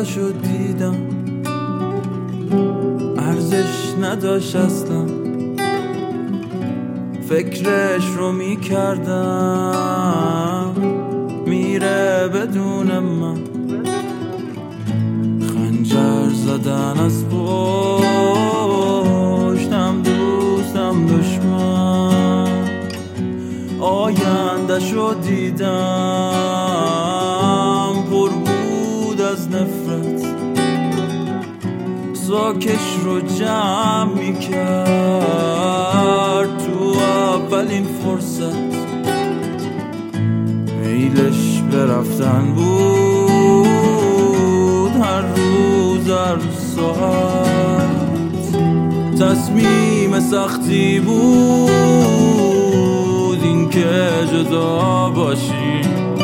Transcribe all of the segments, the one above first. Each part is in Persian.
آینده‌شو دیدم، ارزش نداشت اصلا، فکرش رو میکردم میره بدون من. خنجر زدن از پشتم، دوستم دشمن، آینده‌شو دیدم پر بود از نفرت، ساکش رو جمع میکرد تو اولین فرصت. میلش برفتن بود هر روز هر ساعت، تصمیم سختی بود این که جدا باشی.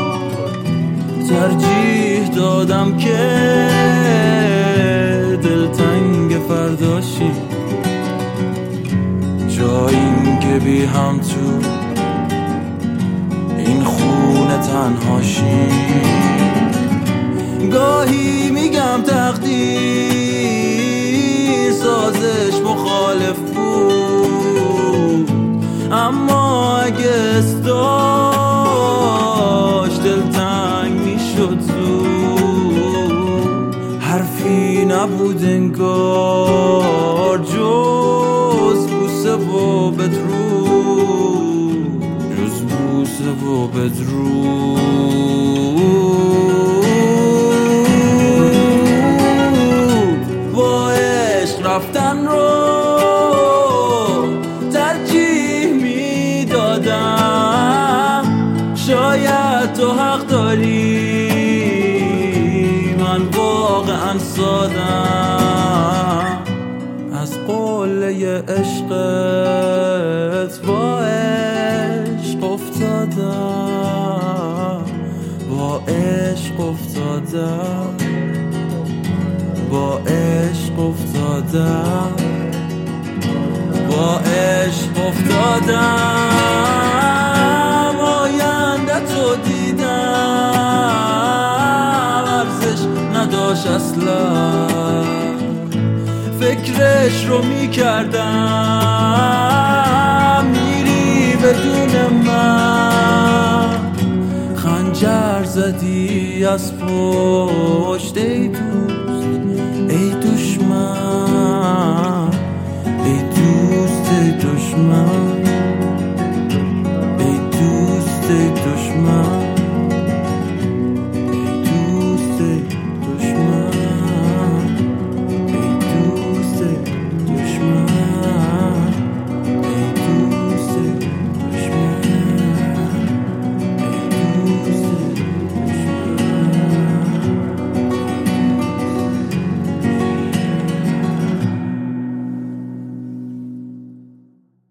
ترجیح دادم که دلتنگ فرداشی، جایی که بی هم تو این خونه تنهاشی. گاهی میگم تقدیر سازش مخالف بود، اما اگه داشت دلتنگ میشد زود. حرفی نبود انگار جز بوسه و بدرود، جز بوسه و بدرود. با عشق رفتن رو ترجیح میدادم، شاید تو حق داری، من واقعا سادم. از قله عشقت با عشق افتادم، با عشق افتادم، با عشق افتادم، با عشق افتادم. آینده تو دیدم، ارزش نداشت اصلا، فکرش رو میکردم میری بدون من. خنجر زدی از پشت ای تو